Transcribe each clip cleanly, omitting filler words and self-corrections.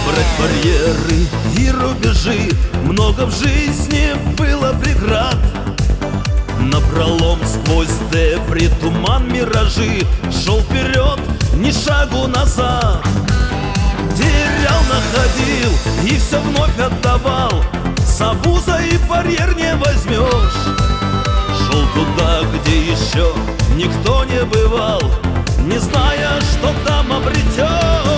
Брать барьеры и рубежи, много в жизни было преград. Напролом сквозь дебри, туман, миражи, шел вперед, ни шагу назад. Терял, находил и все вновь отдавал, с обуза и барьер не возьмешь. Шел туда, где еще никто не бывал, не зная, что там обретешь.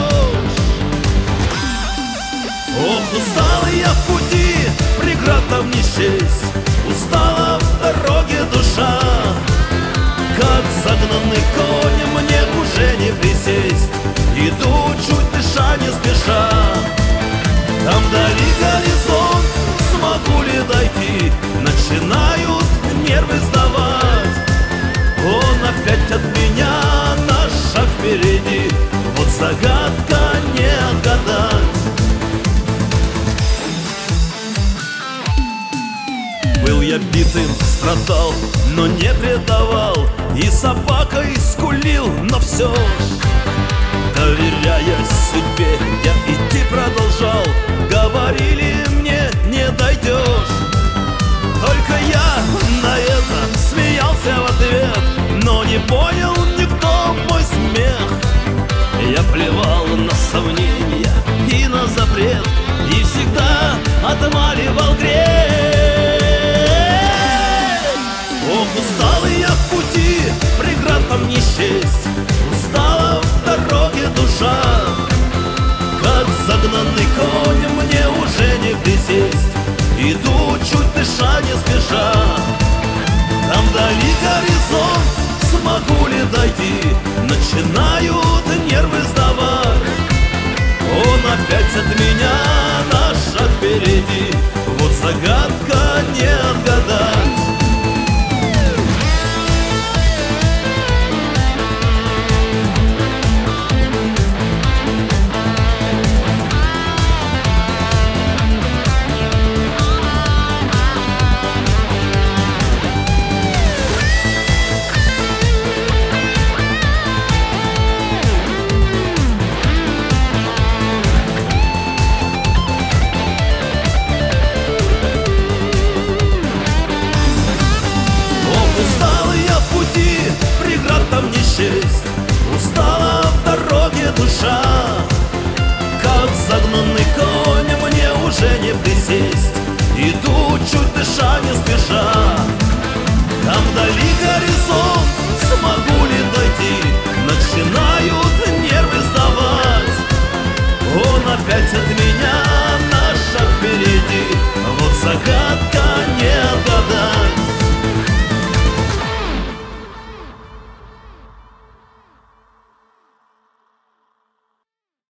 Ох, устал я в пути, преград там не счесть, устала в дороге душа. Как загнанный конь, мне уже не присесть, иду, чуть дыша, не спеша. Там вдали горизонт, смогу ли дойти, начинают нервы сдавать. Он опять от меня на шаг впереди, вот загадка не отгадать. Был я битым, страдал, но не предавал, и собакой скулил, но все ж, доверяясь судьбе, я идти продолжал. Говорили мне, не дойдешь. Только я на это смеялся в ответ, но не понял никто мой смех. Я плевал на сомнения и на запрет, и всегда отмаливал грех. Ох, устал я в пути, преград там не счесть, устала в дороге душа. Как загнанный конь, мне уже не присесть, иду, чуть дыша, не спеша. Там вдали горизонт, смогу ли дойти, начинают нервы сдавать. Он опять от меня на шаг впереди, вот загадка не отгадать. Преград там не счесть, устала в дороге душа. Как загнанный конь, мне уже не присесть, иду, чуть дыша, не спеша.